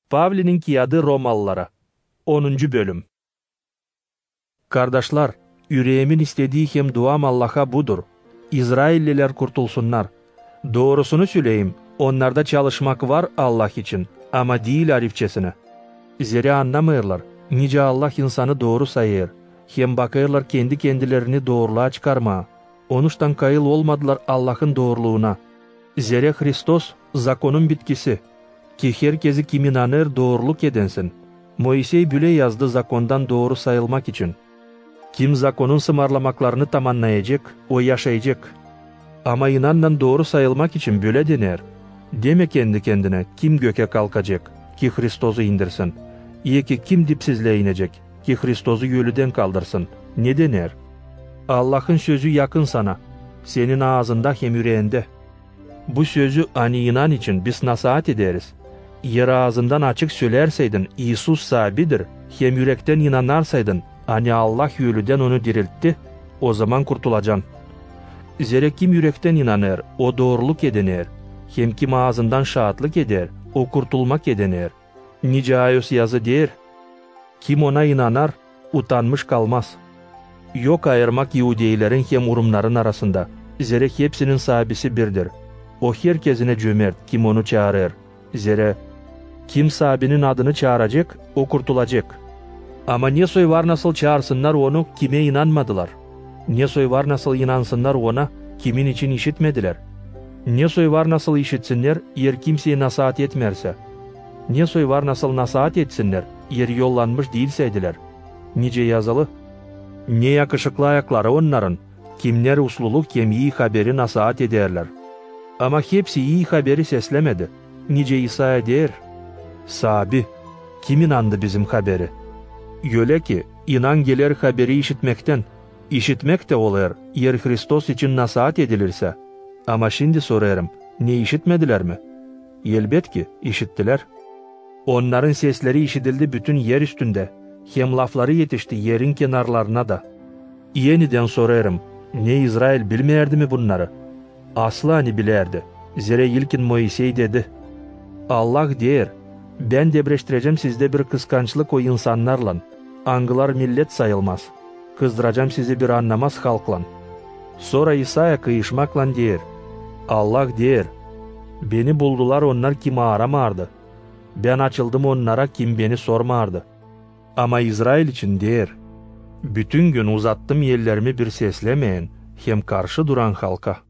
Pavli'nin kiyadı Romalılara. 10. bölüm. Kardeşler, yüreğimin istediği hem duam Allah'a budur. İsrailliler kurtulsunlar. Doğrusunu söyleyeyim, onlarda çalışmak var Allah için, ama değil arifçesine. Zira anlamıyorlar, nice Allah insanı doğru sayır. Hem bakıyorlar kendi kendilerini doğruluğa çıkarmaya. Onuştan kayıl olmadılar Allah'ın doğruluğuna. Zira Hristos, zakonun bitkisi. Ki herkesi kim inanır doğruluk edensin. Moisey böyle yazdı zakondan doğru sayılmak için. Kim zakonun sımarlamaklarını tamamlayacak, o yaşayacak. Ama inandan doğru sayılmak için böyle dener. Deme kendi kendine kim göke kalkacak ki Hristos'u indirsin. İyi ki kim dipsizliğe inecek ki Hristos'u yölüden kaldırsın. Ne dener? Allah'ın sözü yakın sana. Senin ağzında hem yüreğinde. Bu sözü ani inan için biz nasihat ederiz. Yer ağzından açık söylerseydin İsus sahibidir, hem yürekten inanarsaydın hani Allah yölüden onu diriltti, o zaman kurtulacaksın. Zira kim yürekten inanır, o doğruluk edenir. Hem kim ağzından şahatlık eder, o kurtulmak edenir. Nice ayos yazı der. Kim ona inanar, utanmış kalmaz. Yok ayırmak Yahudilerin hem Urumların arasında. Zira hepsinin sahibisi birdir. O herkesine cömert, kim onu çağırır. Zira kim sahibinin adını çağıracak, o kurtulacak. Ama ne soy var nasıl çağırsınlar onu, kime inanmadılar. Ne soy var nasıl inansınlar ona, kimin için işitmediler. Ne soy var nasıl işitsinler, yer kimseye nasihat etmerse. Ne soy var nasıl nasihat etsinler, yer yollanmış değilseydiler. Nice yazılı. Ne yakışıklı ayakları onların, kimler usluluk hem iyi haberi nasihat ederler. Ama hepsi iyi haberi seslemedi. Nice İsa'ya der. Sabi, kim inandı bizim haberi? Öyle ki, inan gelir haberi işitmekten. İşitmek de olur, yer Hristos için nasihat edilirse. Ama şimdi sorarım, ne işitmediler mi? Elbet ki, işittiler. Onların sesleri işitildi bütün yer üstünde. Hem lafları yetişti yerin kenarlarına da. Yeniden sorarım, ne İsrail bilmeyerdi mi bunları? Aslı hani bilerdi. Zira ilkin Moisey dedi. Allah der, ben debreştireceğim sizde bir kıskançlık o insanlarla. Angılar millet sayılmaz. Kızdıracağım sizi bir anlamaz halkla. Sonra İsa'ya kıyışmakla der. Allah der, beni buldular onlar kimi aramardı. Ben açıldım onlara kim beni sormardı. Ama İsrail için der, bütün gün uzattım ellerimi bir seslemeyin, hem karşı duran halka.